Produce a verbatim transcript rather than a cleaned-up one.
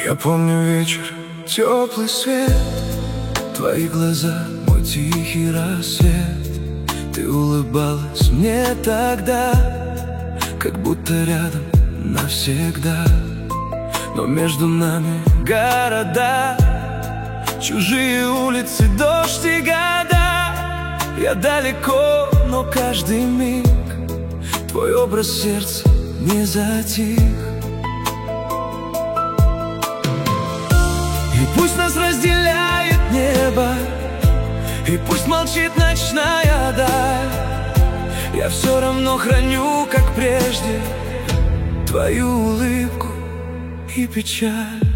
Я помню вечер, теплый свет, твои глаза, мой тихий рассвет. Ты улыбалась мне тогда, как будто рядом навсегда. Но между нами города, чужие улицы, дождь и года. Я далеко, но каждый миг твой образ сердца не затих. И пусть нас разделяет небо, и пусть молчит ночная даль, я все равно храню, как прежде, твою улыбку и печаль.